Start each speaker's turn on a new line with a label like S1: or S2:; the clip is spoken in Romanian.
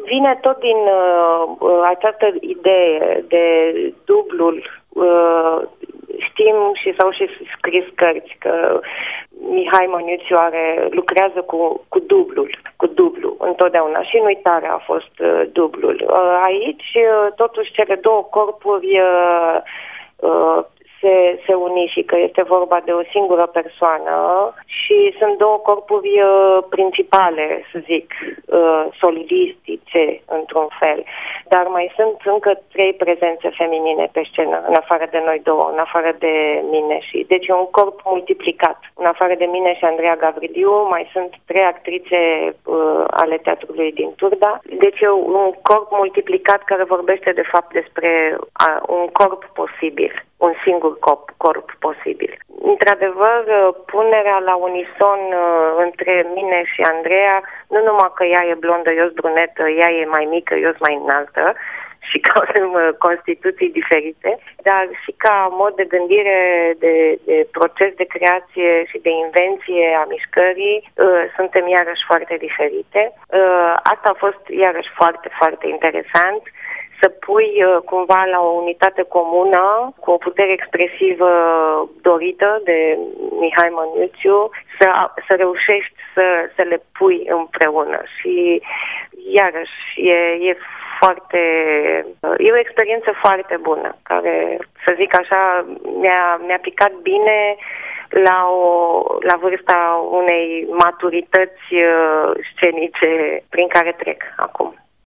S1: Vine tot din această idee de dublul. Știm și s-au și scris cărți că Mihai Măniuțiu lucrează cu dublu întotdeauna și în Uitare a fost dublul. Aici, totuși, cele două corpuri se unifică. Este vorba de o singură persoană și sunt două corpuri principale, să zic, solidistice, într-un fel. Dar mai sunt încă 3 prezențe feminine pe scenă, în afară de noi două, în afară de mine și... Deci e un corp multiplicat. În afară de mine și Andreea Gavriliu, mai sunt 3 actrițe ale teatrului din Turda. Deci e un corp multiplicat care vorbește, de fapt, despre un corp posibil. Un singur corp posibil. Într-adevăr, punerea la unison între mine și Andreea, nu numai că ea e blondă, eu sunt brunetă, ea e mai mică, eu sunt mai înaltă și că avem constituții diferite, dar și ca mod de gândire, de proces de creație și de invenție a mișcării, suntem iarăși foarte diferite. Asta a fost iarăși foarte, foarte interesant. Să pui cumva la o unitate comună, cu o putere expresivă dorită de Mihai Măniuțiu, să reușești să le pui împreună. Și iarăși e foarte... E o experiență foarte bună, care, să zic așa, mi-a picat bine la vârsta unei maturități scenice prin care trec acum.